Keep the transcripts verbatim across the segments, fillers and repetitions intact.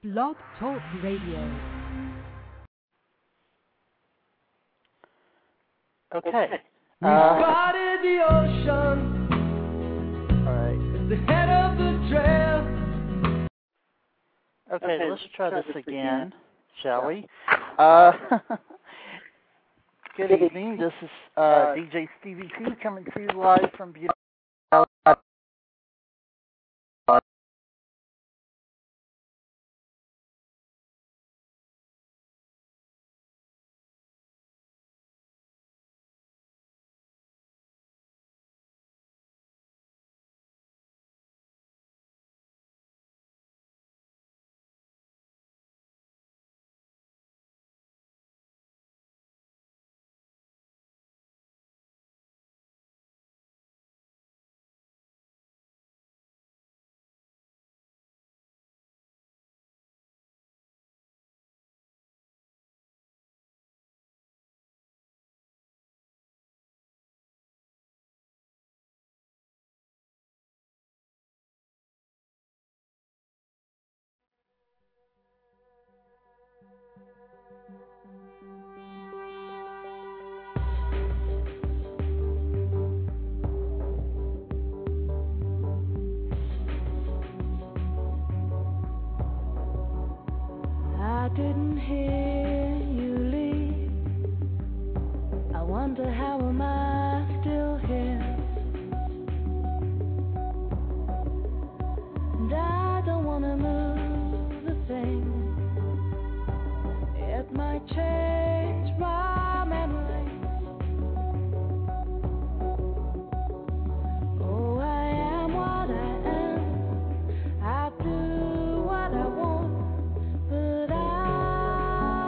Blog Talk Radio. Okay. We Uh, spotted the ocean. all right. The head of the trail. Okay, let's try this again, shall we? Uh, good evening. This is uh, D J Stevie P coming to you live from beautiful. I didn't hear you leave. I wonder how am I still here? And I don't wanna move a thing. It might change my memory. Oh, I am what I am. I do what I want. But I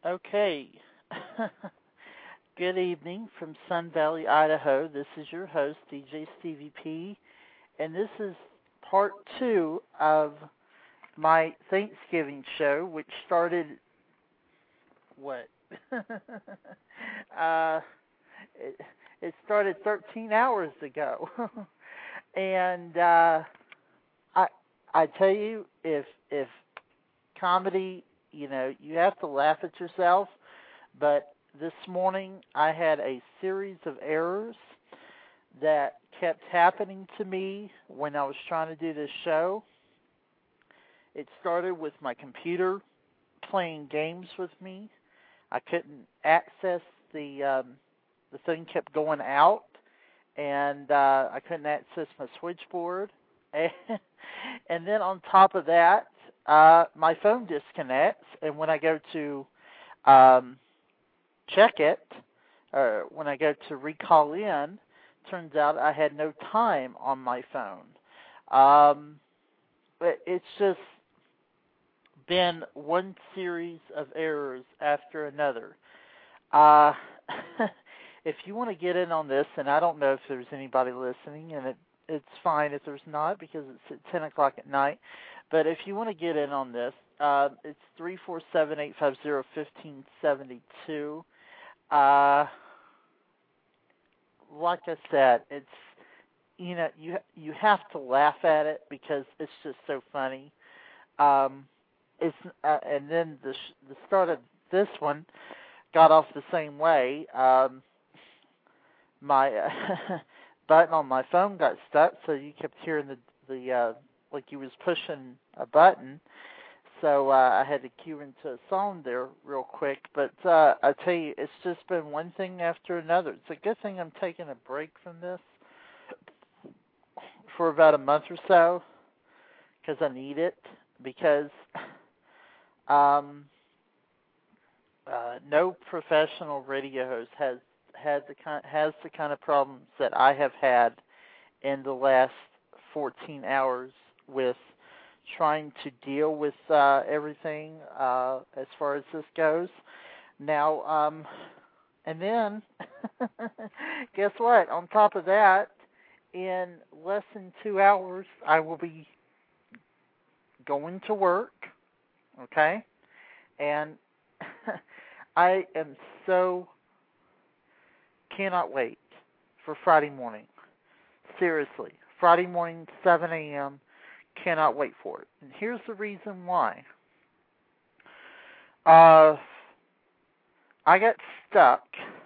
Okay. Good evening from Sun Valley, Idaho. This is your host, D J Stevie P, and this is part two of my Thanksgiving show, which started, what? uh, it, it started thirteen hours ago. and uh, I I tell you, if if comedy, you know, you have to laugh at yourself, but this morning I had a series of errors that kept happening to me when I was trying to do this show. It started with my computer playing games with me. I couldn't access the um, the thing kept going out, and uh, I couldn't access my switchboard. And, and then on top of that, uh, my phone disconnects, and when I go to um, check it, or when I go to recall in, turns out I had no time on my phone. Um, but it's just been one series of errors after another. Uh, if you want to get in on this, and I don't know if there's anybody listening, and it, it's fine if there's not because it's at ten o'clock at night, but if you want to get in on this, uh, it's three four seven, eight five zero, one five seven two. Uh, like I said, it's, you know, you you have to laugh at it because it's just so funny. Um, it's uh, and then the sh- the start of this one got off the same way. Um, my uh, button on my phone got stuck, so you kept hearing the the uh, like you was pushing a button. So uh, I had to cue into a song there real quick. But uh, I tell you, it's just been one thing after another. It's a good thing I'm taking a break from this for about a month or so because I need it. Because um, uh, no professional radio host has had the kind has the kind of problems that I have had in the last fourteen hours with trying to deal with uh, everything uh, as far as this goes. Now, um, and then, guess what? On top of that, in less than two hours, I will be going to work, okay? And I am so cannot wait for Friday morning. Seriously, Friday morning, seven a.m., cannot wait for it. And here's the reason why. Uh, I got stuck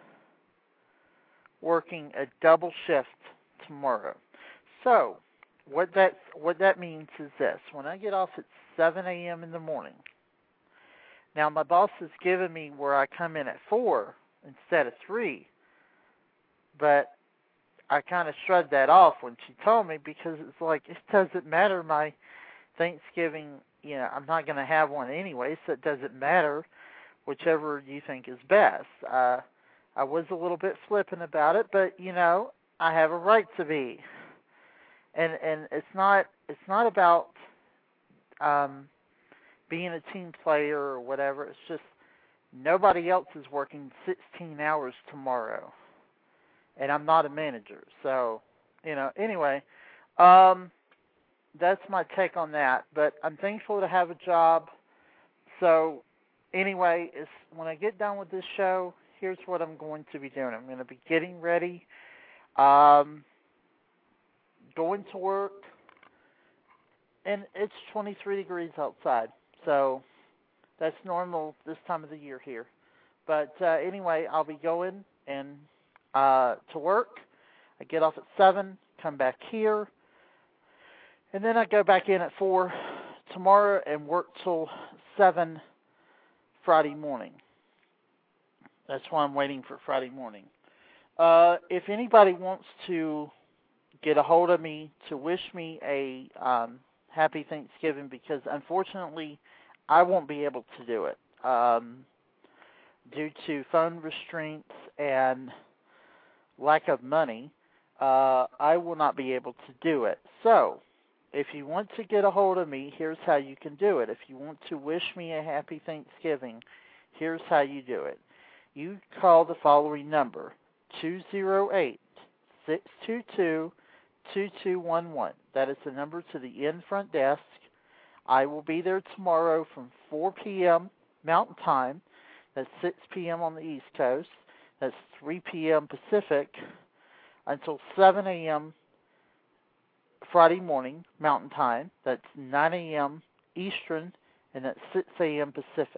working a double shift tomorrow. So, what that what that means is this. When I get off at seven a.m. in the morning, now my boss has given me where I come in at four instead of three, but I kind of shrugged that off when she told me because it's like, it doesn't matter. My Thanksgiving, you know, I'm not going to have one anyway, so it doesn't matter. Whichever you think is best. Uh, I was a little bit flippant about it, but, you know, I have a right to be. And and it's not it's not about um, being a team player or whatever. It's just nobody else is working sixteen hours tomorrow. And I'm not a manager. So, you know, anyway, um, that's my take on that. But I'm thankful to have a job. So, anyway, it's, when I get done with this show, here's what I'm going to be doing. I'm going to be getting ready, um, going to work, and it's twenty-three degrees outside. So, that's normal this time of the year here. But uh, anyway, I'll be going and Uh, to work. I get off at seven, come back here, and then I go back in at four tomorrow and work till seven Friday morning. That's why I'm waiting for Friday morning. Uh, if anybody wants to get a hold of me to wish me a um, happy Thanksgiving, because unfortunately I won't be able to do it um, due to phone restraints and lack of money, uh, I will not be able to do it. So, if you want to get a hold of me, here's how you can do it. If you want to wish me a happy Thanksgiving, here's how you do it. You call the following number, two oh eight, six two two, two two one one. That is the number to the in front desk. I will be there tomorrow from four p.m. Mountain Time. That's six p.m. on the East Coast. That's three p.m. Pacific until seven a.m. Friday morning Mountain Time. That's nine a.m. Eastern, and that's six a.m. Pacific.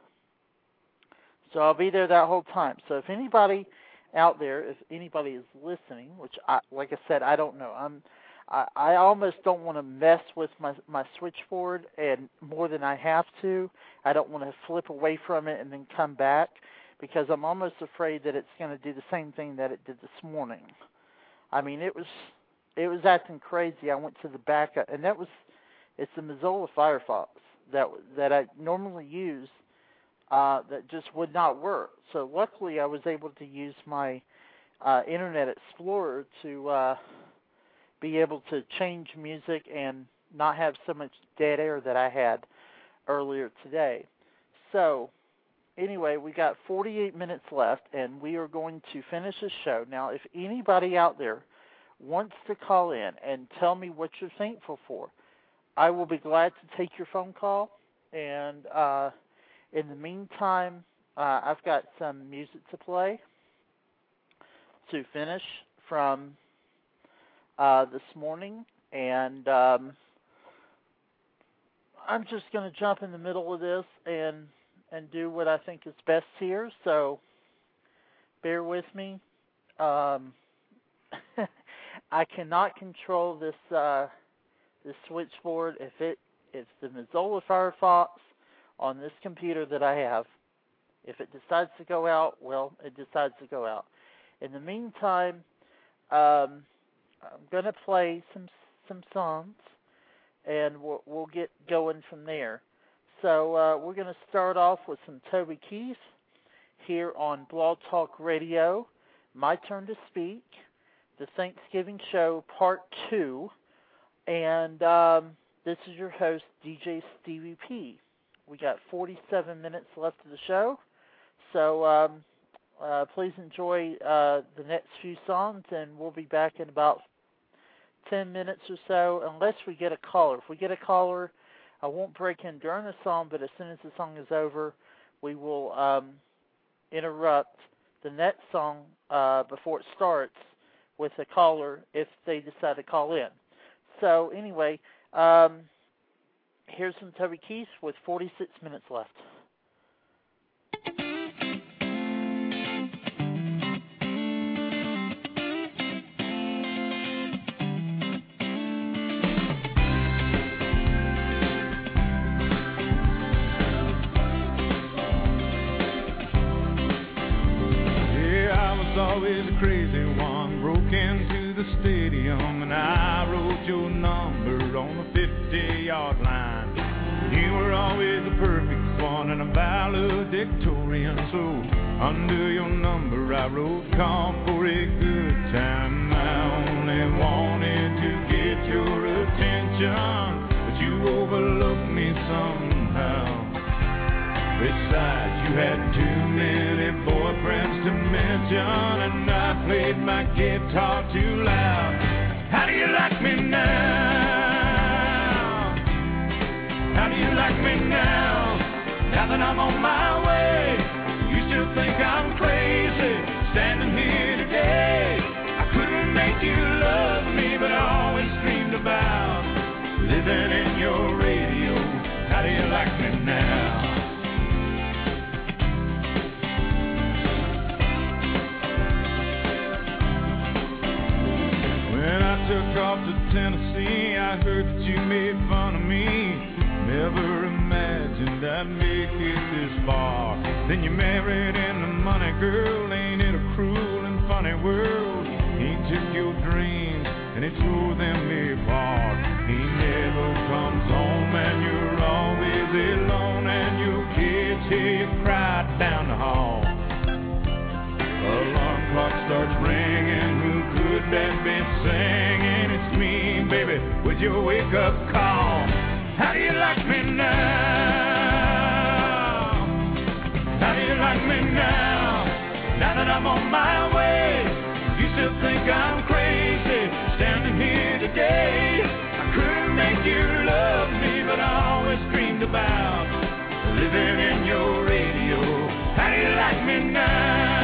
So I'll be there that whole time. So if anybody out there, if anybody is listening, which, I, like I said, I don't know. I'm, I, I almost don't want to mess with my, my switchboard and more than I have to. I don't want to flip away from it and then come back because I'm almost afraid that it's going to do the same thing that it did this morning. I mean, it was it was acting crazy. I went to the backup, and that was it's the Mozilla Firefox that that I normally use. Uh, that just would not work. So luckily I was able to use my uh, Internet Explorer to uh, be able to change music and not have so much dead air that I had earlier today. So anyway, we got forty-eight minutes left, and we are going to finish the show. Now, if anybody out there wants to call in and tell me what you're thankful for, I will be glad to take your phone call. And uh, in the meantime, uh, I've got some music to play to finish from uh, this morning, and um, I'm just going to jump in the middle of this and and do what I think is best here. So bear with me. Um, I cannot control this uh, this switchboard. If it it's the Mozilla Firefox on this computer that I have. If it decides to go out, well, it decides to go out. In the meantime, um, I'm going to play some some songs, and we'll, we'll get going from there. So uh, we're going to start off with some Toby Keith here on Blog Talk Radio, My Turn to Speak, the Thanksgiving Show Part two, and um, this is your host, D J Stevie P. We got forty-seven minutes left of the show, so um, uh, please enjoy uh, the next few songs, and we'll be back in about ten minutes or so, unless we get a caller. If we get a caller, I won't break in during the song, but as soon as the song is over, we will um, interrupt the next song uh, before it starts with a caller if they decide to call in. So anyway, um, here's some Toby Keith with forty-six minutes left. Always a crazy one, broke into the stadium, and I wrote your number on the fifty-yard line. You were always the perfect one and a valedictorian, so under your number I wrote, call for a good time. I only wanted to get your attention, but you overlooked me somehow. Besides, you had too many boyfriends to mention, and I played my guitar too loud. How do you like me now? How do you like me now? Now that I'm on my way, you still think I'm crazy, standing here today. I couldn't make you love me, but I always dreamed about living in your radio. How do you like me now? Took off to Tennessee, I heard that you made fun of me. Never imagined I'd make it this far. Then you married into money, girl. Ain't it a cruel and funny world? He took your dreams and he tore them apart. He never comes home and you're always alone, and your kids hear you cry down the hall. Alarm clock starts ringing, who could that be singing? It's me, baby, with your wake-up call. How do you like me now? How I'm on my way. You still think I'm crazy, standing here today. I couldn't make you love me, but I always dreamed about living in your radio. How do you like me now?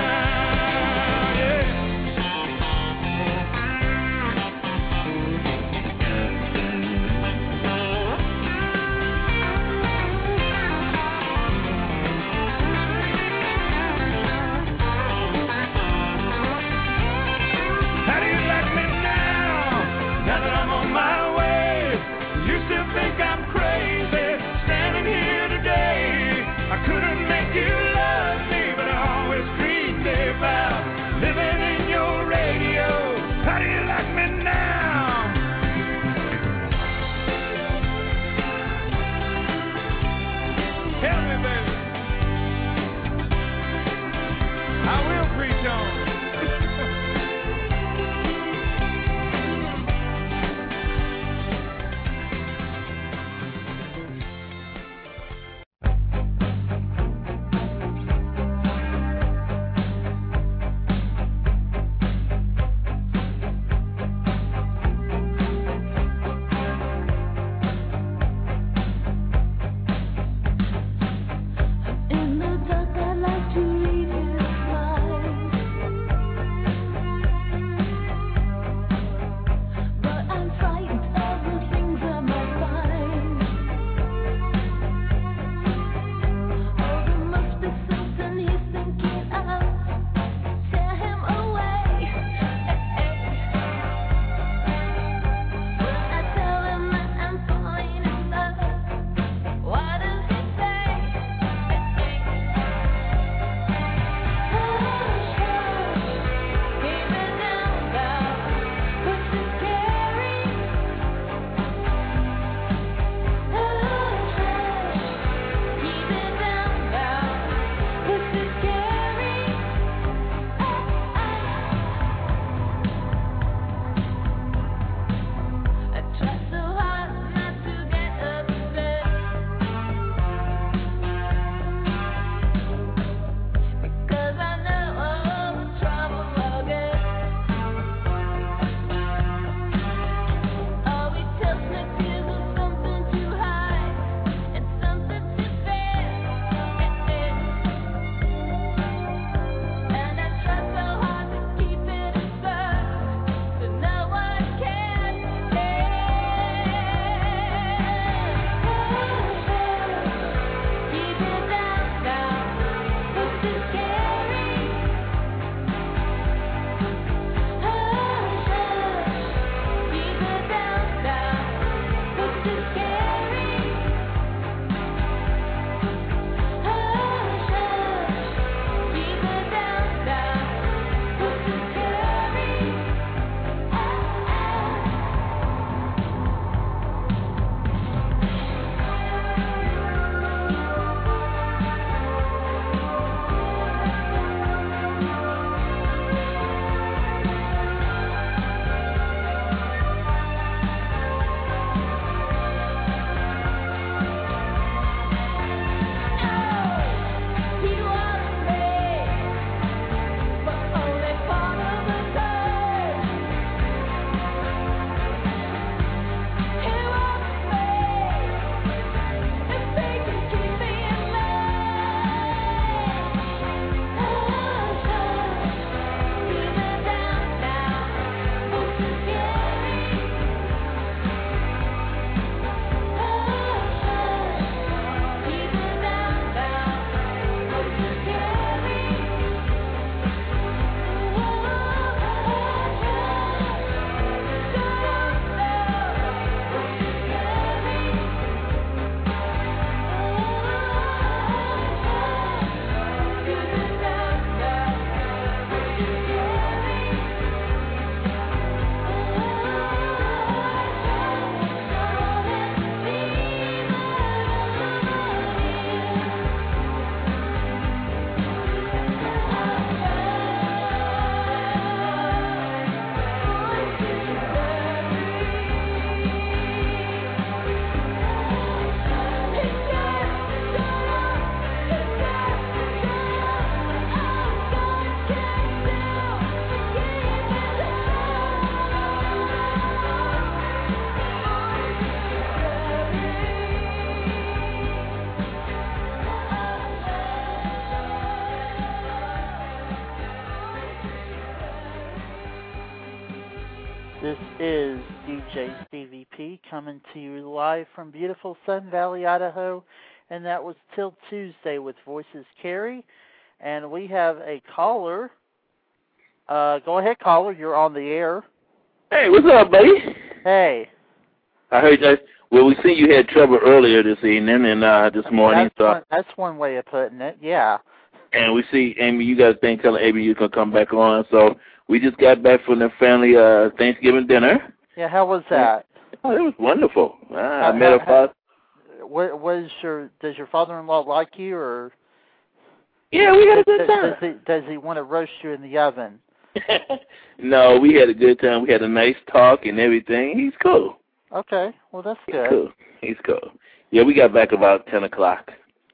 This is D J C V P coming to you live from beautiful Sun Valley, Idaho, and that was Till Tuesday with Voices Carry. And we have a caller. Uh, go ahead, caller. You're on the air. Hey, what's up, buddy? Hey. I heard that. Well, we see you had trouble earlier this evening and uh, this morning. That's, so one, that's one way of putting it, yeah. And we see, Amy, you got a thing telling Amy you can come back on. So we just got back from the family uh, Thanksgiving dinner. Yeah, how was that? Oh, it was wonderful. Uh, I uh, met her father. What was your? Does your father-in-law like you, or? Yeah, we had a good does, time. Does he, does he want to roast you in the oven? No, we had a good time. We had a nice talk and everything. He's cool. Okay, well that's He's good. cool. He's cool. Yeah, we got back about ten o'clock.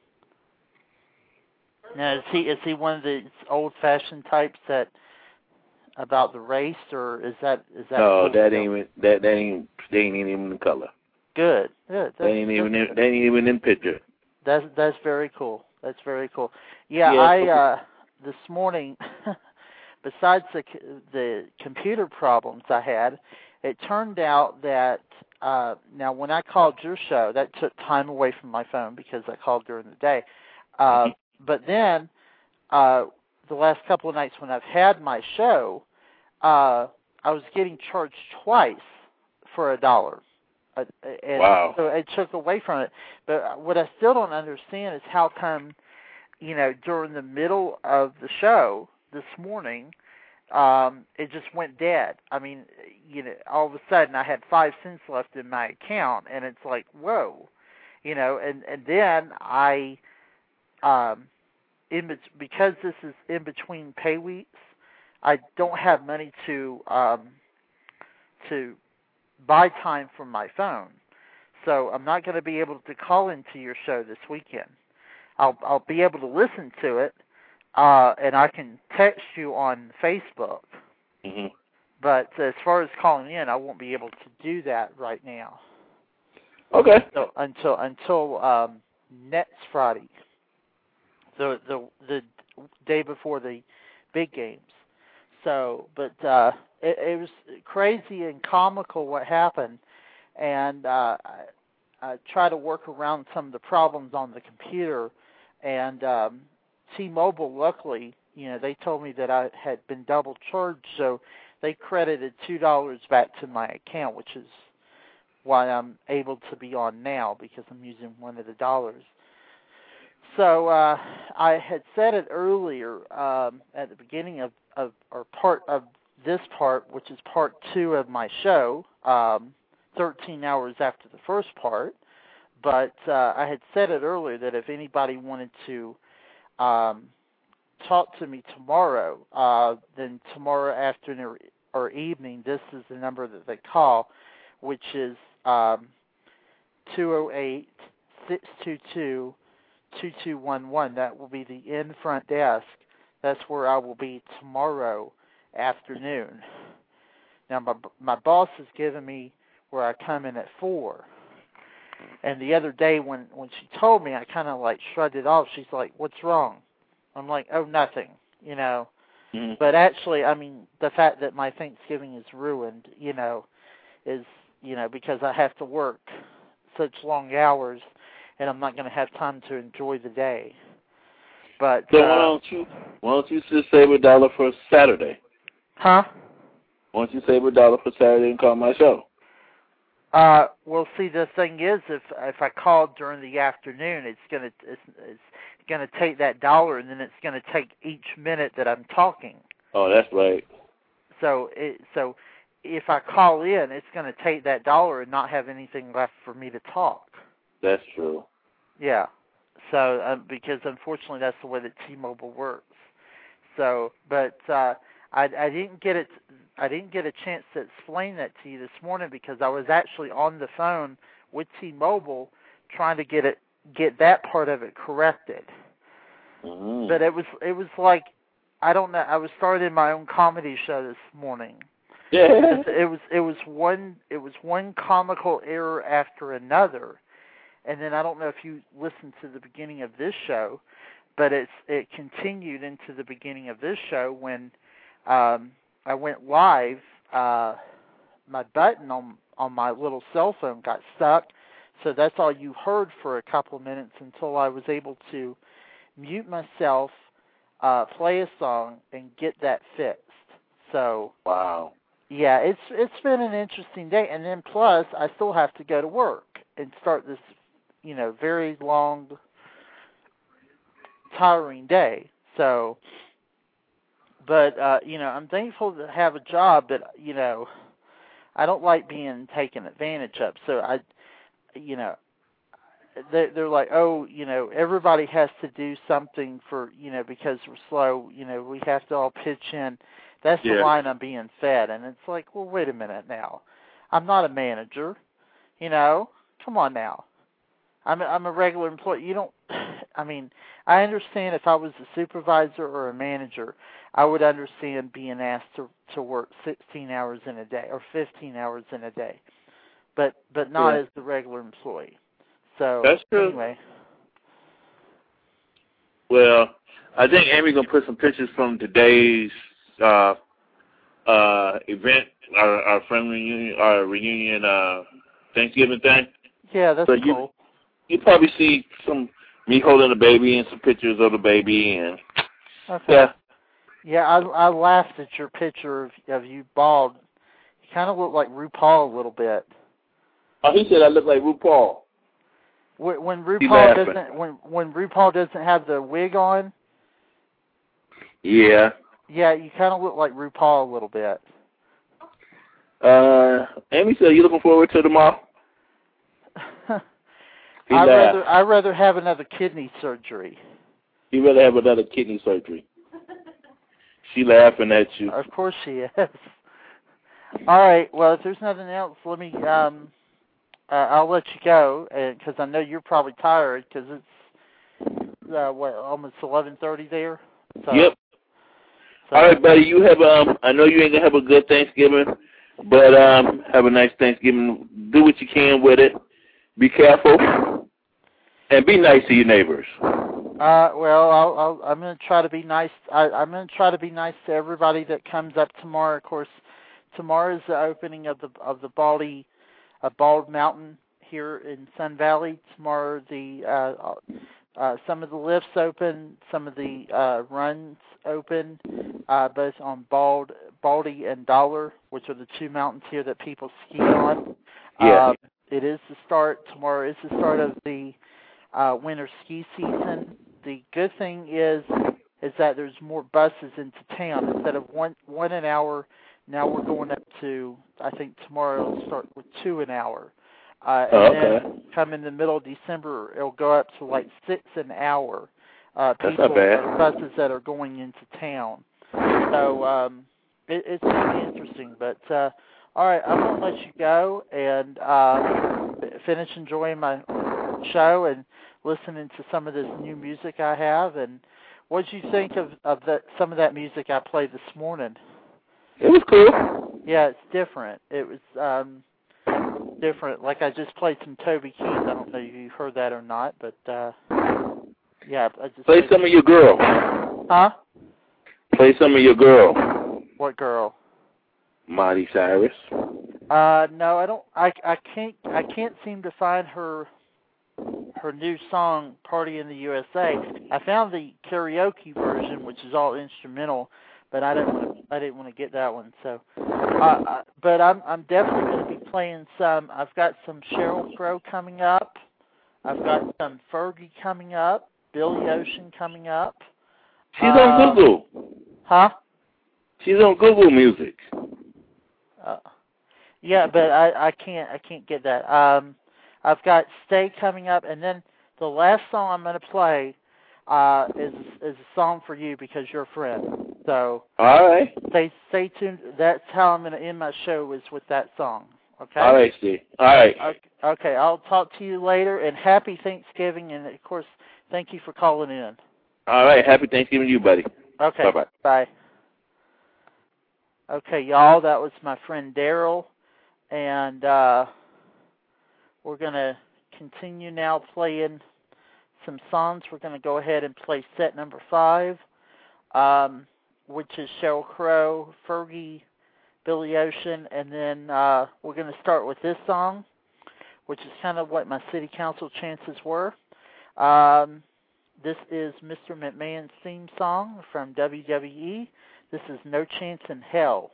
Now, is he is he one of the old-fashioned types that about the race, or is that is that? No, that ain't that that ain't they ain't even in the color. Good, good. They ain't even in, they ain't even in picture. That's that's very cool. That's very cool. Yeah, yeah I uh, this morning, besides the the computer problems I had, it turned out that uh, now when I called your show, that took time away from my phone because I called during the day. Uh, mm-hmm. But then uh, the last couple of nights when I've had my show, uh, I was getting charged twice for a dollar. Uh, and wow. So it took away from it. But what I still don't understand is how come, you know, during the middle of the show this morning, um, it just went dead. I mean, you know, all of a sudden I had five cents left in my account, and it's like, whoa, you know, and, and then I... Um, in because this is in between pay weeks, I don't have money to um, to buy time from my phone, so I'm not going to be able to call into your show this weekend. I'll I'll be able to listen to it, uh, and I can text you on Facebook. Mm-hmm. But as far as calling in, I won't be able to do that right now. Okay. So until until um, next Friday. The, the the day before the big games. So, but uh, it, it was crazy and comical what happened, and uh, I, I try to work around some of the problems on the computer. And um, T-Mobile, luckily, you know, they told me that I had been double charged, so they credited two dollars back to my account, which is why I'm able to be on now because I'm using one of the dollars. So uh, I had said it earlier um, at the beginning of, of or part of this part, which is part two of my show, um, thirteen hours after the first part. But uh, I had said it earlier that if anybody wanted to um, talk to me tomorrow, uh, then tomorrow afternoon or, or evening, this is the number that they call, which is um, two oh eight, six two two, two two one one. That will be the in front desk. That's where I will be tomorrow afternoon. Now, my my boss has given me where I come in at four. And the other day when, when she told me, I kind of like shrugged it off. She's like, "What's wrong?" I'm like, "Oh, nothing," you know. Mm-hmm. But actually, I mean, the fact that my Thanksgiving is ruined, you know, is, you know, because I have to work such long hours and I'm not going to have time to enjoy the day. But so uh, why don't you why don't you just save a dollar for Saturday? Huh? Why don't you save a dollar for Saturday and call my show? Uh, well, see, the thing is, if if I called during the afternoon, it's gonna it's, it's gonna take that dollar, and then it's gonna take each minute that I'm talking. Oh, that's right. So it so if I call in, it's gonna take that dollar and not have anything left for me to talk. That's true. Yeah. So um, because unfortunately that's the way that T-Mobile works. So, but uh, I I didn't get it. I didn't get a chance to explain that to you this morning because I was actually on the phone with T-Mobile trying to get it get that part of it corrected. Mm-hmm. But it was it was like I don't know. I was starting my own comedy show this morning. Yeah. It was it was one it was one comical error after another, and then I don't know if you listened to the beginning of this show, but it's it continued into the beginning of this show when. Um, I went live uh, my button on on my little cell phone got stuck, so that's all you heard for a couple of minutes until I was able to mute myself, uh, play a song, and get that fixed. So wow, yeah, it's it's been an interesting day, and then plus I still have to go to work and start this, you know, very long, tiring day. So, but uh, you know, I'm thankful to have a job, but you know, I don't like being taken advantage of. So I, you know. They're, they're like, oh, you know, everybody has to do something for, you know, because we're slow, you know, we have to all pitch in. That's yeah. the line I'm being fed. And it's like, well, wait a minute now. I'm not a manager, you know. Come on now. I'm a, I'm a regular employee. You don't, I mean, I understand if I was a supervisor or a manager, I would understand being asked to, to work sixteen hours in a day or fifteen hours in a day, but, but not yeah. as the regular employee. So, that's true. Anyway. Well, I think Amy's going to put some pictures from today's uh, uh, event, our, our friend reunion, our reunion uh, Thanksgiving thing. Yeah, that's so cool. You, you probably see some me holding the baby and some pictures of the baby. and Okay. Yeah. Yeah, I, I laughed at your picture of, of you bald. You kind of look like RuPaul a little bit. Oh, he said I look like RuPaul. When, when RuPaul doesn't when when RuPaul doesn't have the wig on. Yeah. Yeah, you kind of look like RuPaul a little bit. Uh, Amy said, "You looking forward to tomorrow?" I rather I rather have another kidney surgery. You rather have another kidney surgery. She laughing at you. Of course she is. All right. Well, if there's nothing else, let me. Um, Uh, I'll let you go because I know you're probably tired because it's uh, what almost eleven thirty there. So, yep. So, all right, buddy. You have um. I know you ain't gonna have a good Thanksgiving, but um, have a nice Thanksgiving. Do what you can with it. Be careful and be nice to your neighbors. Uh, well, I'll, I'll, I'm gonna try to be nice. I, I'm gonna try to be nice to everybody that comes up tomorrow. Of course, tomorrow is the opening of the of the Baldy. A Bald Mountain here in Sun Valley. Tomorrow, the uh, uh, some of the lifts open, some of the uh, runs open, uh, both on Bald, Baldy and Dollar, which are the two mountains here that people ski on. Yeah. Uh, it is the start. Tomorrow is the start of the uh, winter ski season. The good thing is is that there's more buses into town instead of one one an hour. Now we're going up to, I think tomorrow it'll start with two an hour. Uh, and oh, okay. then come in the middle of December, it'll go up to like six an hour. Uh, That's people, not bad. uh, buses that are going into town. So um, it, it's going to be interesting. But, uh, all right, I'm going to let you go and uh, finish enjoying my show and listening to some of this new music I have. And what did you think of, of the, some of that music I played this morning? It was cool. Yeah, it's different. It was um, different. Like I just played some Toby Keith. I don't know if you heard that or not, but uh, yeah, I just play some of your girl. Huh? Play some of your girl. What girl? Miley Cyrus. Uh, no, I don't. I I can't. I can't seem to find her her new song "Party in the U S A." I found the karaoke version, which is all instrumental. But I didn't want to. I didn't want to get that one. So, uh, but I'm I'm definitely going to be playing some. I've got some Sheryl Crow coming up. I've got some Fergie coming up. Billy Ocean coming up. She's uh, on Google. Huh? She's on Google Music. Uh, yeah, but I I can't I can't get that. Um, I've got Stay coming up, and then the last song I'm going to play uh, is is a song for you because you're a friend. So, all right. Stay, stay tuned. That's how I'm going to end my show is with that song. Okay? All right, Steve. All right. Okay, okay, I'll talk to you later, and happy Thanksgiving, and, of course, thank you for calling in. All right. Happy Thanksgiving to you, buddy. Okay. Bye-bye. Bye. Okay, y'all, that was my friend Daryl, and uh, we're going to continue now playing some songs. We're going to go ahead and play set number five. Um... which is Sheryl Crow, Fergie, Billy Ocean, and then uh, we're going to start with this song, which is kind of what my city council chances were. Um, this is Mister McMahon's theme song from W W E. This is No Chance in Hell.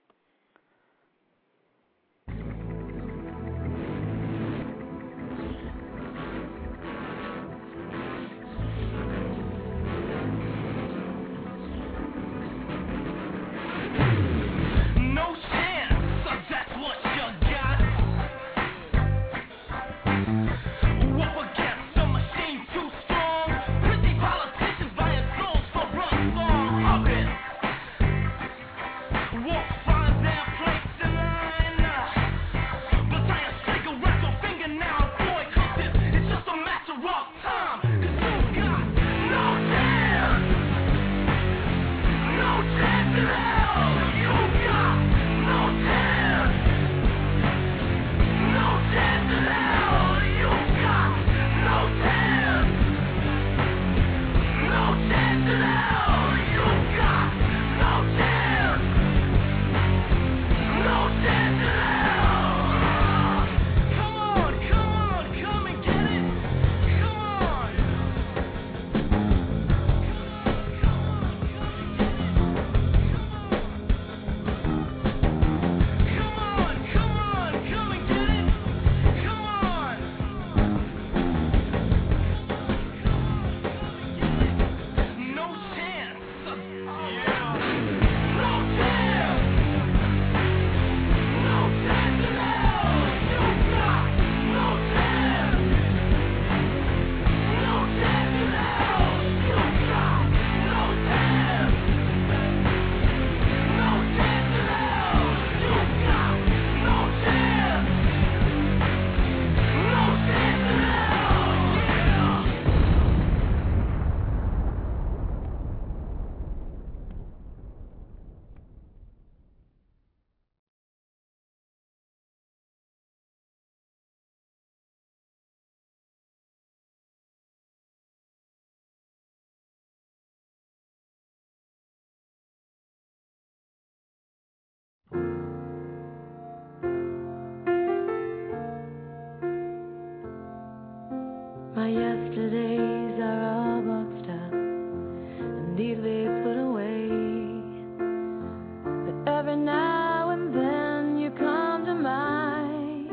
My yesterdays are all boxed up and neatly put away, but every now and then you come to mind,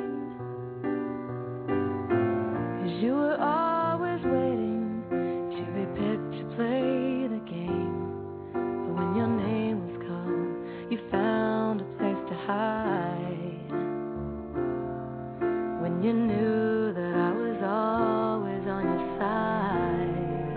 'cause you were always waiting to be picked to play the game, but when your name was called you found a place to hide, when you knew that I was always on your side.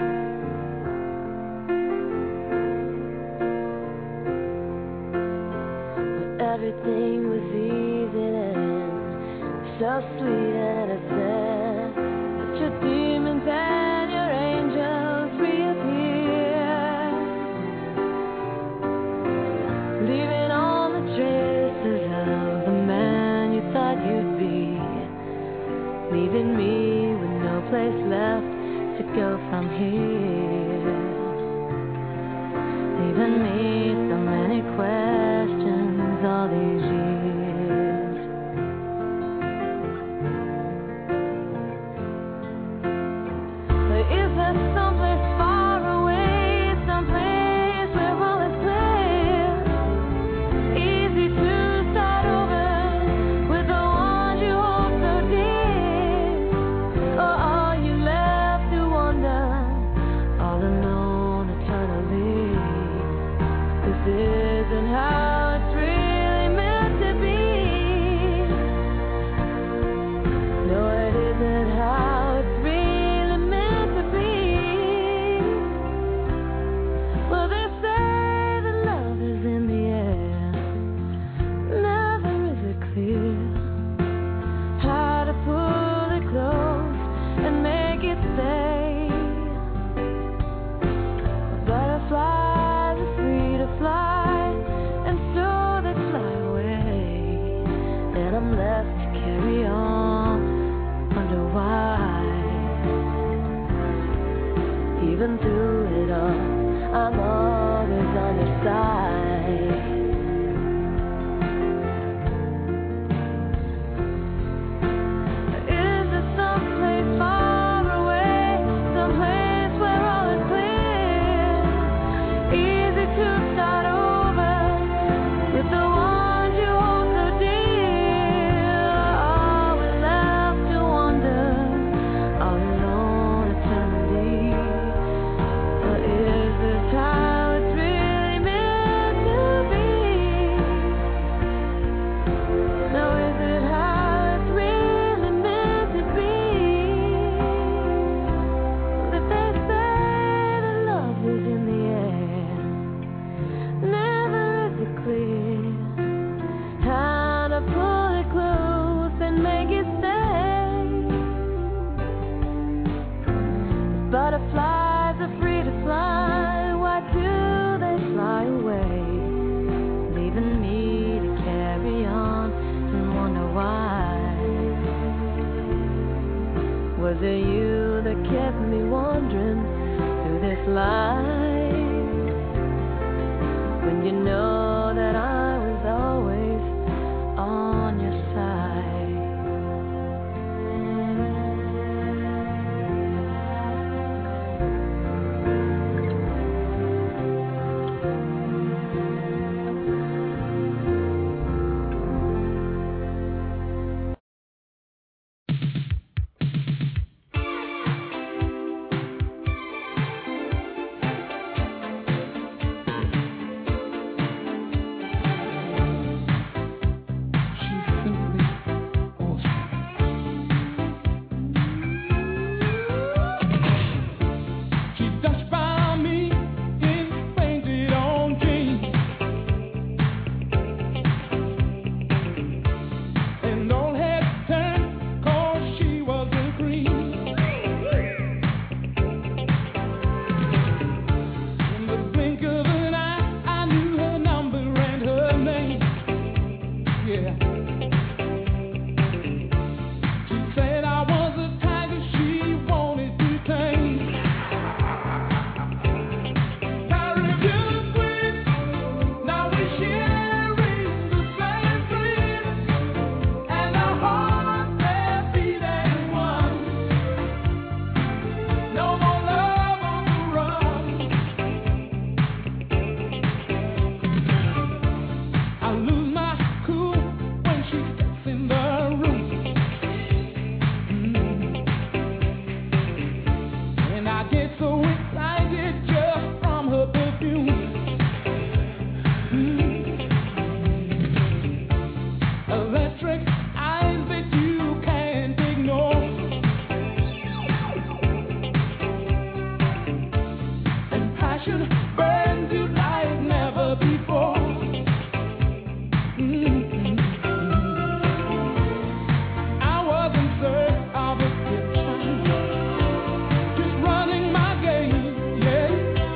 But everything was easy then, so sweet and innocent, but your demons and your angels reappear, leaving all the traces of the man you thought you'd be, leaving me with no place left to go from here, leaving me so many questions all these years. But is there someplace far away, someplace where all is clear, easy to start over with the ones you hold so dear? Or are you left to wonder with the ones you hold so dear. Are we left to wonder all alone eternally? Or is this how it's really meant to be? Now is it how it's really meant to be? Well, if they say that love is in the air, never is it clear how to pull it close and make it stay. If butterflies are free to fly, why do they fly away, leaving me to carry on and wonder why? Was it you that kept me wandering through this life, when you know that I was always on your side? She touched by me in painted on jeans, and all had turned 'cause she was a queen. In the blink of an eye, I knew her number and her name. Yeah. She said I was a tiger she wanted to tame. Caribbean queen, now we're sharing the same dream, and our hearts they're beating one. No more love on the run. I lose my cool when she steps in the room. And I get so excited just from her perfume. Electric eyes that you can't ignore, and passion burns you like never before. I was in search of a picture, just running my game, yeah.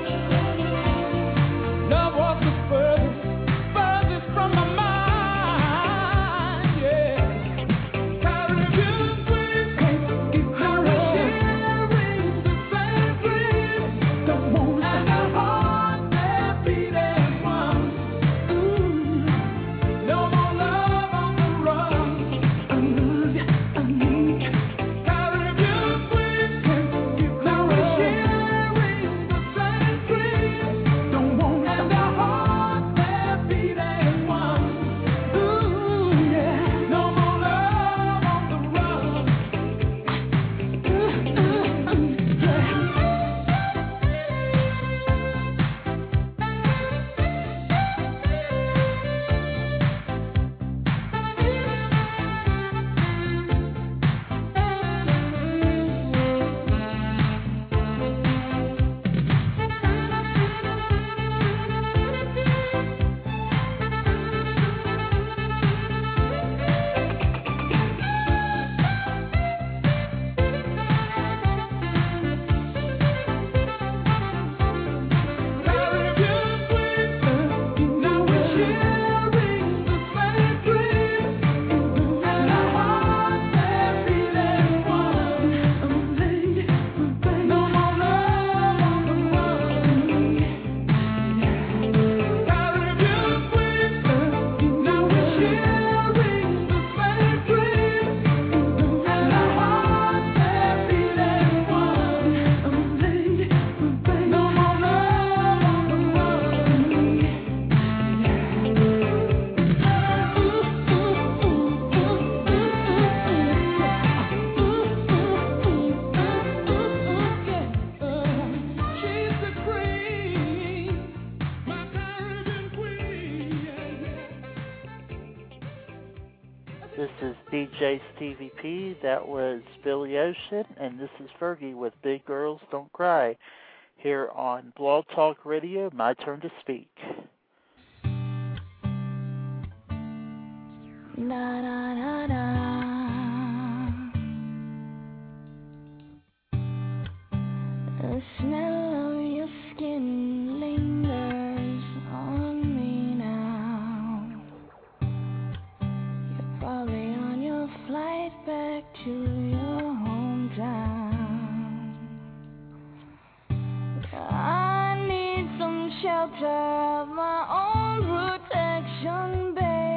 Love was the furthest, furthest from my mind, yeah. Caribbean queen, now we're sharing the same dream, and our hearts they're beating one. Ooh, no more love on the run. I love you, I need you. Caribbean queen, now we're sharing the same dream, and our hearts they're beating one. Ooh, yeah, no more love on the run. Ooh, ooh, ooh, yeah. This is D J Stevie P. That was Billy Ocean, and this is Fergie with Big Girls Don't Cry here on Blog Talk Radio. My turn to speak. Da, da, da, da. The smell of your skin lingers on me now. You're probably on your flight back to your hometown. I need some shelter of my own protection,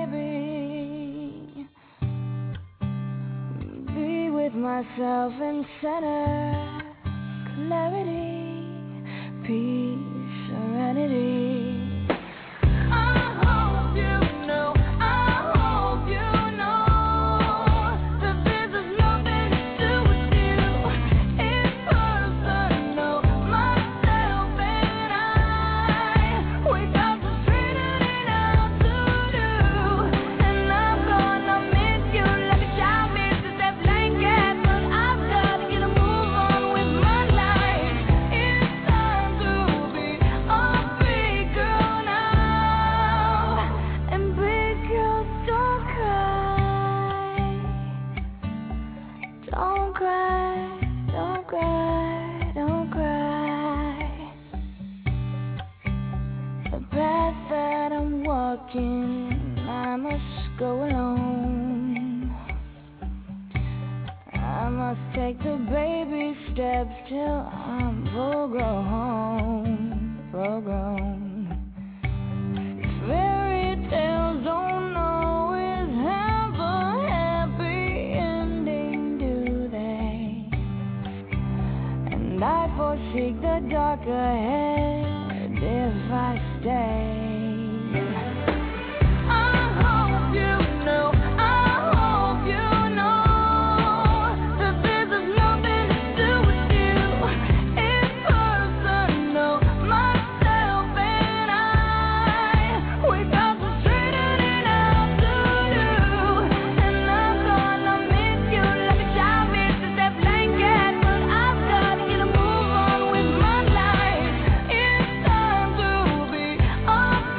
baby. Be with myself in center. Clarity, peace, serenity. I hope you know, I hope you know that this has nothing to do with you. It's personal, myself and I. We got some straightening out to do, and I'm gonna miss you like a child misses that blanket, but I've got to get a move on with my life. It's time to be a big girl now, and big girls don't cry, don't cry, don't cry, don't cry. The path that I'm walking, I must go alone. I must take the baby steps till I'm full grown, full grown. Fairy tales don't always have a happy ending, do they? And I foresee the dark ahead if I stay. I hope you know, I hope you know that this has nothing to do with you. It's personal, myself and I. We got some straightening out to do, and I'm gonna miss you like a child misses that blanket, but I've got to get a move on with my life. It's time to be a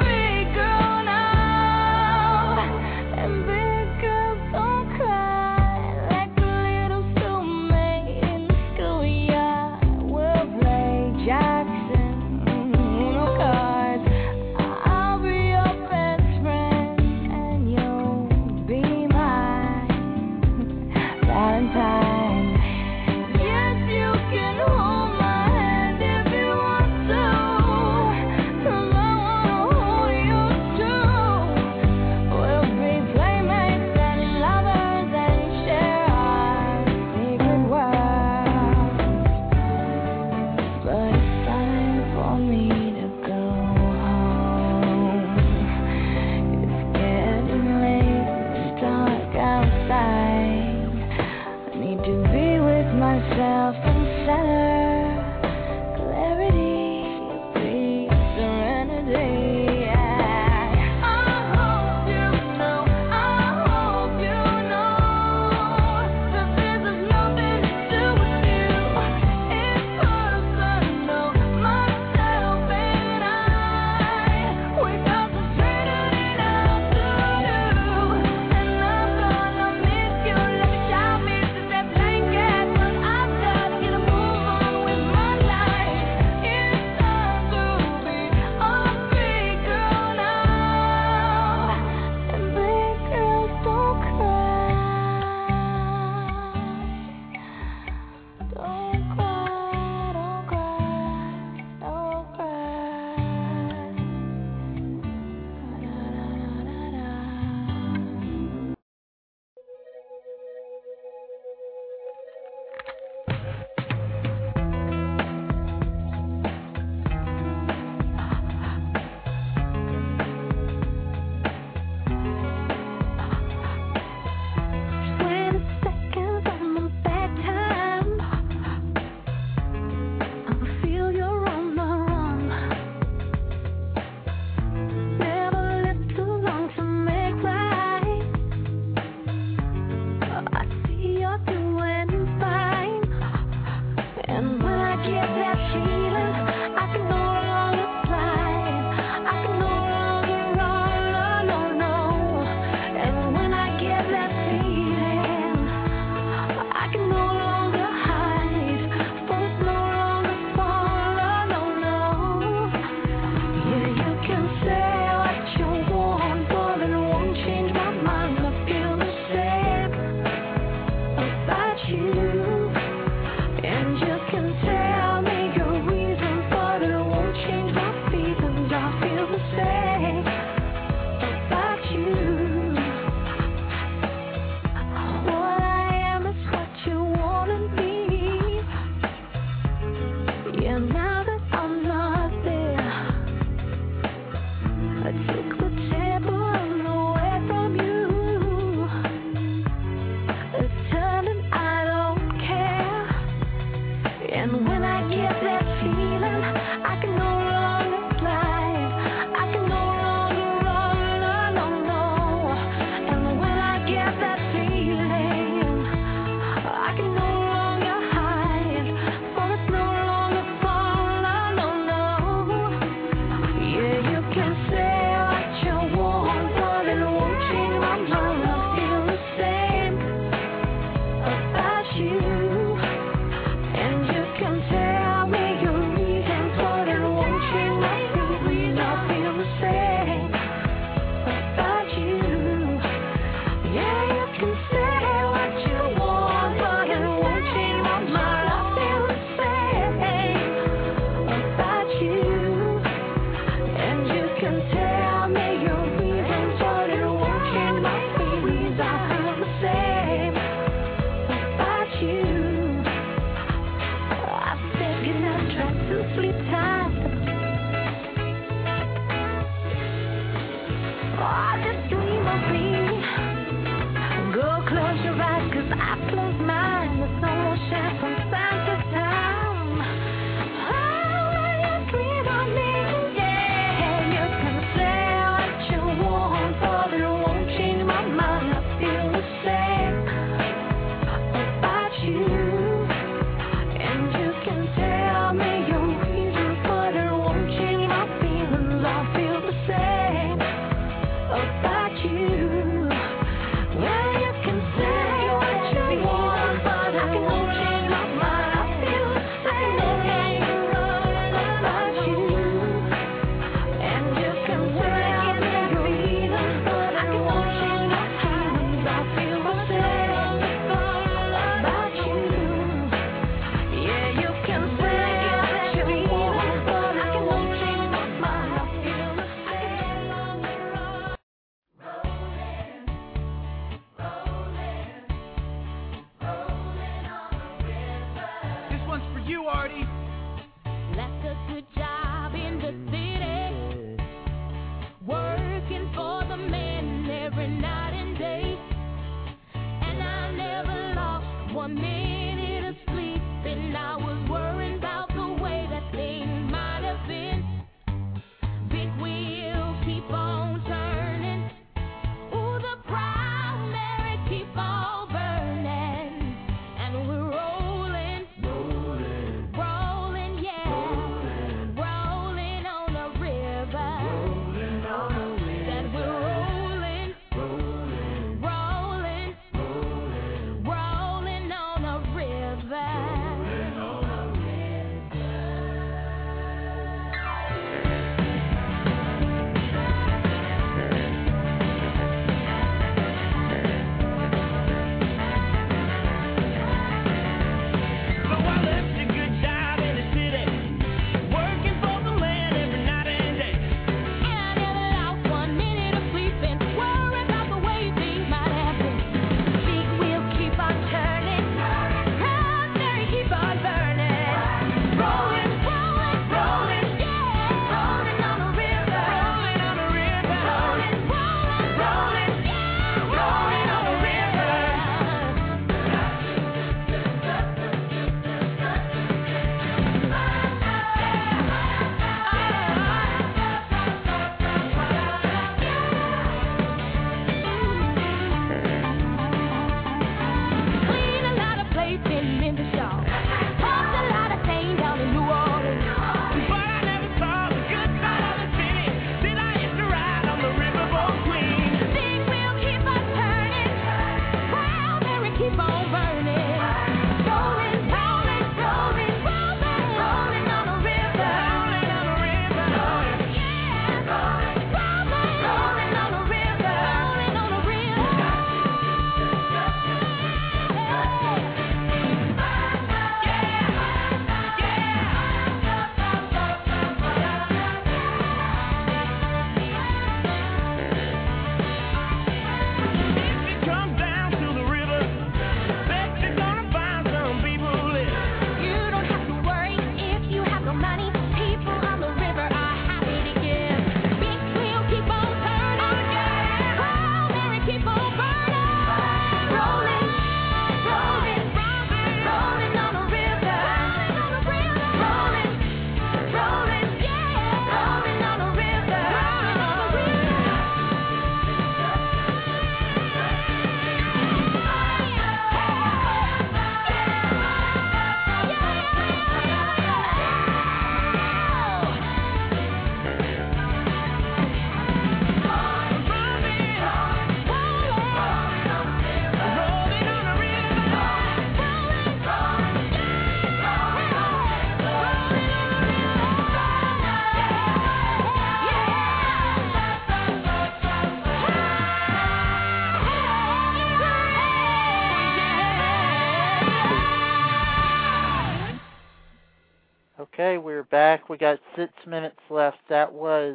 Okay, we're back. We got six minutes left. That was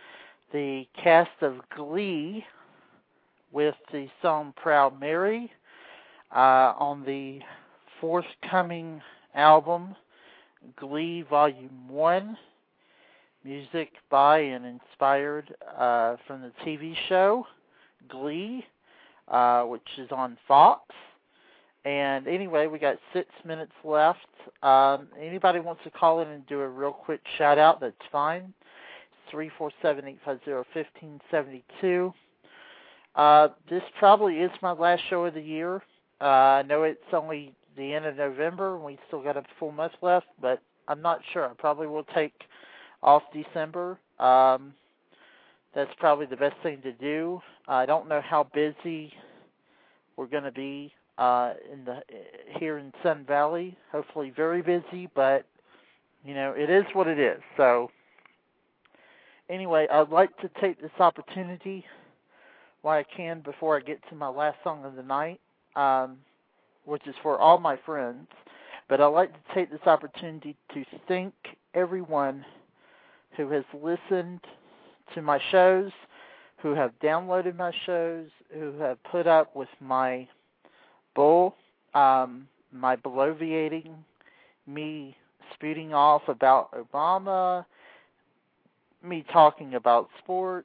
the cast of Glee with the song Proud Mary uh, on the forthcoming album, Glee Volume one. music by and inspired uh, from the T V show Glee, uh, which is on Fox. And anyway, we got six minutes left. Um, anybody wants to call in and do a real quick shout out, that's fine. three four seven, eight five zero, one five seven two. Uh, this probably is my last show of the year. Uh, I know it's only the end of November, and we still got a full month left, but I'm not sure. I probably will take off December. Um, that's probably the best thing to do. I don't know how busy we're going to be uh, in the here in Sun Valley. Hopefully very busy, but, you know, it is what it is. So, anyway, I'd like to take this opportunity while I can before I get to my last song of the night, um, which is for all my friends. But I'd like to take this opportunity to thank everyone who has listened to my shows, who have downloaded my shows, who have put up with my bull, um, my bloviating, me spouting off about Obama, me talking about sports,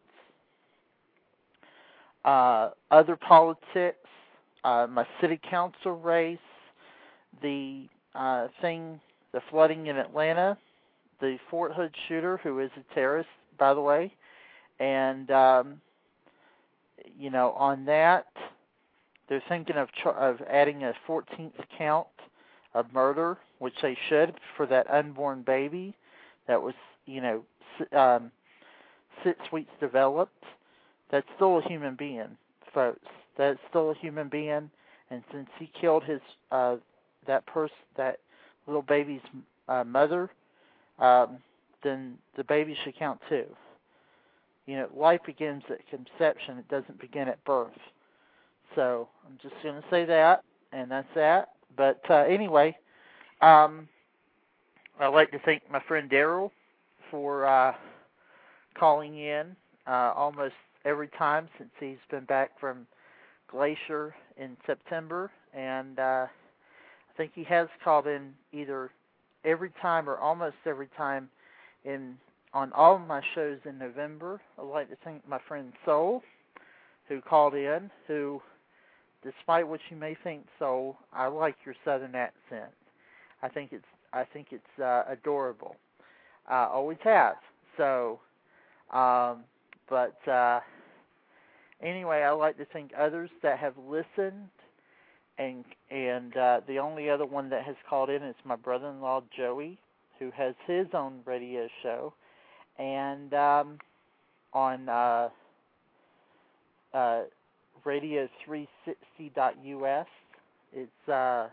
uh, other politics, uh, my city council race, the uh, thing, the flooding in Atlanta, the Fort Hood shooter, who is a terrorist, by the way, and, um, you know, on that, they're thinking of tr- of adding a fourteenth count of murder, which they should, for that unborn baby that was, you know, um, six weeks developed. That's still a human being, folks. That's still a human being, and since he killed his uh, that person, that little baby's uh, mother, um, then the baby should count too. You know, life begins at conception; it doesn't begin at birth. So I'm just going to say that, and that's that. But uh, anyway, um, I'd like to thank my friend Daryl for uh, calling in uh, almost every time since he's been back from Glacier in September, and uh, I think he has called in either every time or almost every time in on all of my shows in November. I'd like to thank my friend Soul, who called in, who, despite what you may think, Soul, I like your Southern accent. I think it's I think it's uh, adorable. I uh, always have. So, um, but uh, anyway, I like to thank others that have listened, and and uh, the only other one that has called in is my brother-in-law Joey, who has his own radio show, and um, on uh, uh, radio three sixty dot U S. It's uh,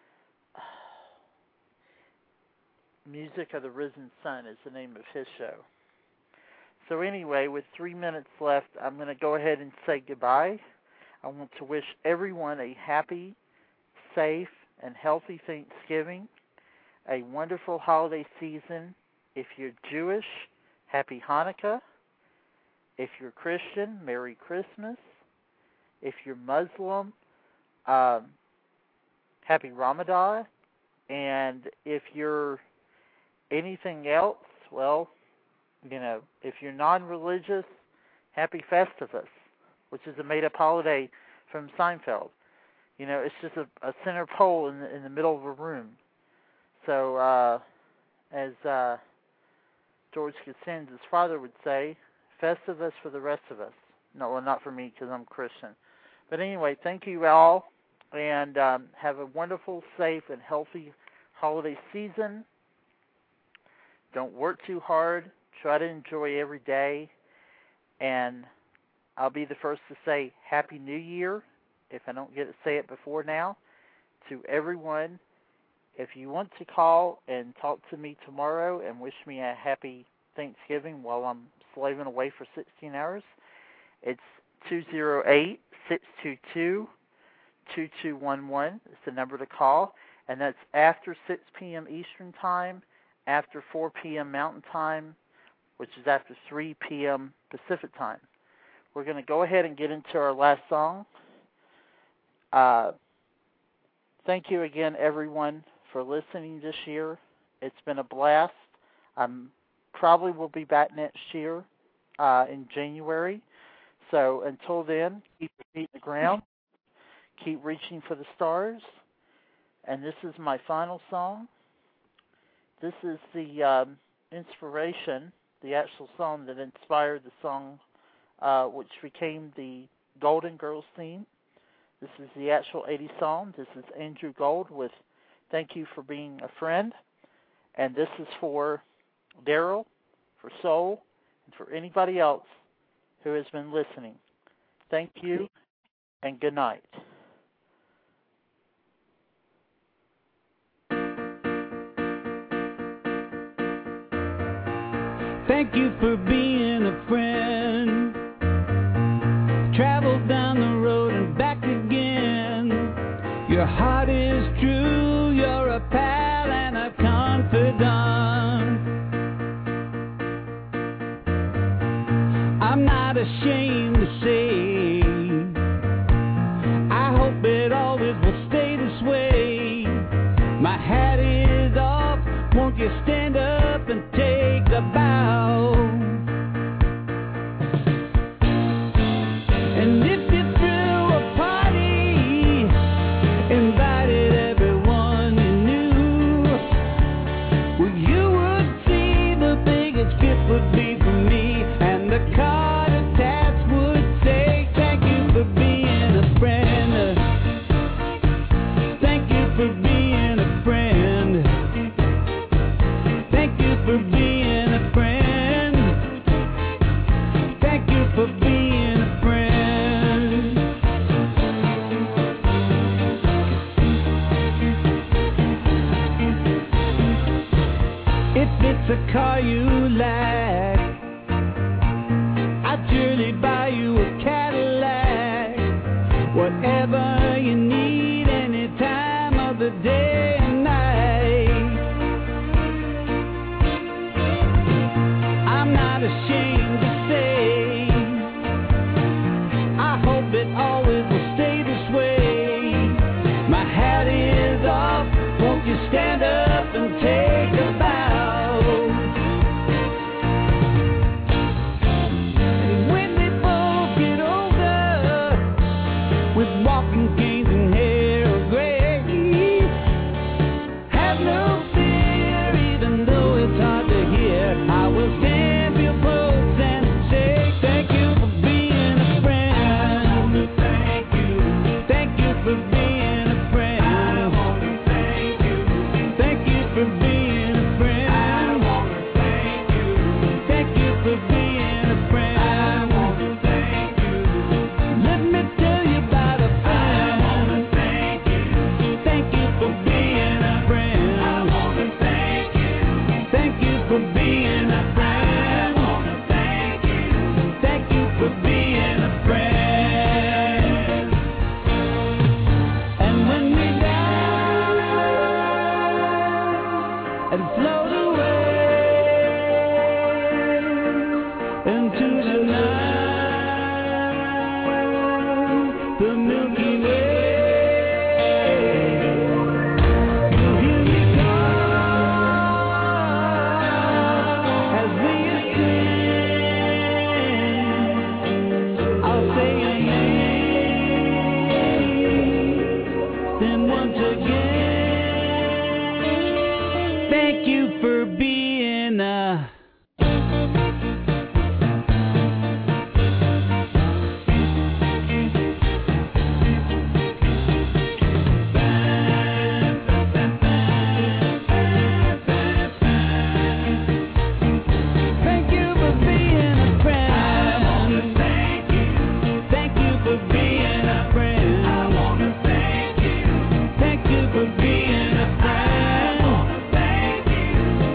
Music of the Risen Sun is the name of his show. So anyway, with three minutes left, I'm going to go ahead and say goodbye. I want to wish everyone a happy, safe, and healthy Thanksgiving, a wonderful holiday season. If you're Jewish, happy Hanukkah. If you're Christian, Merry Christmas. If you're Muslim, um, happy Ramadan. And if you're anything else, well, you know, if you're non-religious, happy Festivus, which is a made-up holiday from Seinfeld. You know, it's just a, a center pole in the, in the middle of a room. So, uh, as uh, George Costanza's father would say, Festivus for the rest of us. No, well, not for me because I'm Christian. But anyway, thank you all, and um, have a wonderful, safe, and healthy holiday season. Don't work too hard. Try to enjoy every day. And I'll be the first to say Happy New Year, if I don't get to say it before now, to everyone. If you want to call and talk to me tomorrow and wish me a happy Thanksgiving while I'm slaving away for sixteen hours, it's two oh eight, six two two, two two one one. It's the number to call. And that's after six p.m. Eastern Time, after four p.m. Mountain Time, which is after three p.m. Pacific Time. We're going to go ahead and get into our last song. Uh, thank you again, everyone, for listening this year. It's been a blast. I'm probably will be back next year uh, in January. So until then, keep your feet in the ground. Keep reaching for the stars. And this is my final song. This is the um, inspiration, the actual song that inspired the song, uh, which became the Golden Girls theme. This is the actual eighties song. This is Andrew Gold with Thank You for Being a Friend. And this is for Daryl, for Soul, and for anybody else who has been listening. Thank you, and good night. Thank you for being a friend. Travel down the road and back again. Your heart is true, you're a pal and a confidant. I'm not ashamed to say, I hope it always will stay this way. My hat is off, won't you stand up and take a bow? And if you threw a party, invited everyone you knew, well, you would see the biggest gift would be for me, and the card attached would say, thank you for being a friend. Thank you for being a friend. Thank you for being a friend. Thank you for being a friend. If it's a car you like, I'd surely buy you a Cadillac. Whatever you need, any time of the day and night. I'm not ashamed to say, I hope it always will stay this way. My hat is off, won't you stand up and take a bow? And when they both get older, with walking canes and hair of gray, have no fear, even though it's hard to hear, I will stand for your clothes and say thank you for being a friend. Thank you. Thank you for being a friend. I want to thank you. Thank you for being a friend. I want to thank you. Thank you for being a friend. I want to thank you. Let me tell you about a friend. I want to thank you. Thank you for being a friend. I want to thank you. Thank you for being a friend. I want to thank you. Thank you for being a friend. And when we die and float away into the night, the Milky Way, you'll hear me call as we ascend. I'll say your name, then once again, thank you for being a Thank you for being a friend. I want to thank you. Thank you for being a friend. I want to thank you. Thank you for being a friend. I want to thank you.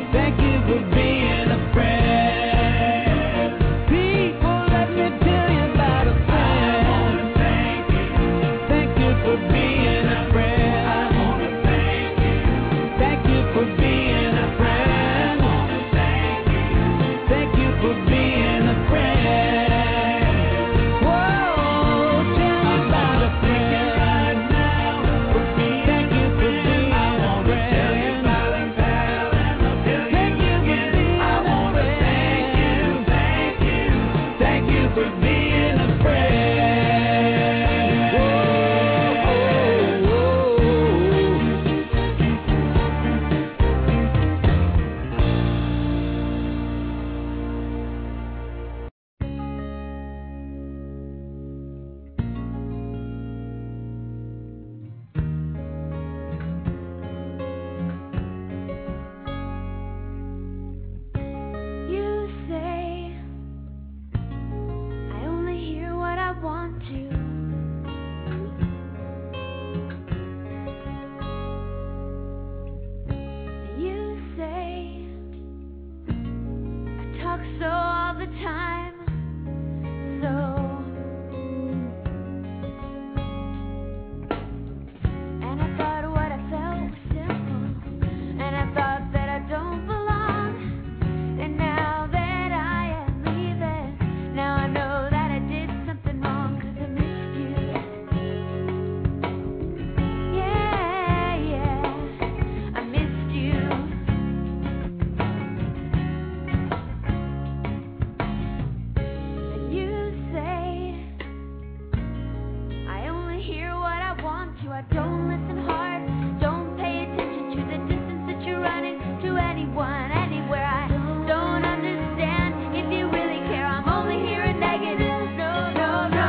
I don't listen hard, don't pay attention to the distance that you're running to anyone, anywhere. I don't understand if you really care. I'm only hearing negative. No, no, no.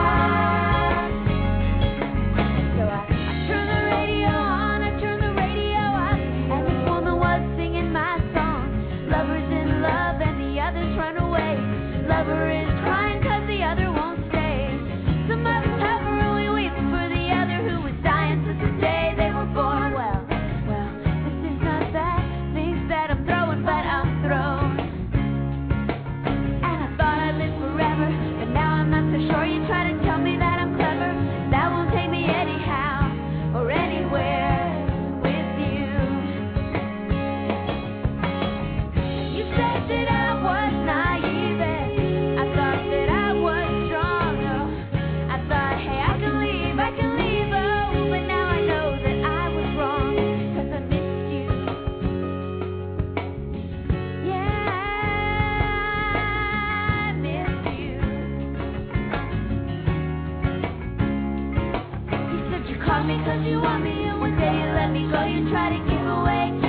So I, I turn the radio on, I turn the radio up, and this woman was singing my song. Lover's in love and the others run away. Lover is crying 'cause the other won't stay. Some others have her only waiting for the other who was dying since the day they were born. Well, well, this is not that things that I'm throwing, but I'm thrown. And I thought I'd live forever, but now I'm not so sure. You try to tell me that I'm clever, that won't take me anyhow or anywhere with you. You said that I was naive, and I thought that I was strong. Oh, I thought, hey, I can leave, I can leave, oh, but now I know that I was wrong, 'cause I missed you. Yeah, I missed you. You said you called me 'cause you want me, and one day you let me go. You try to give away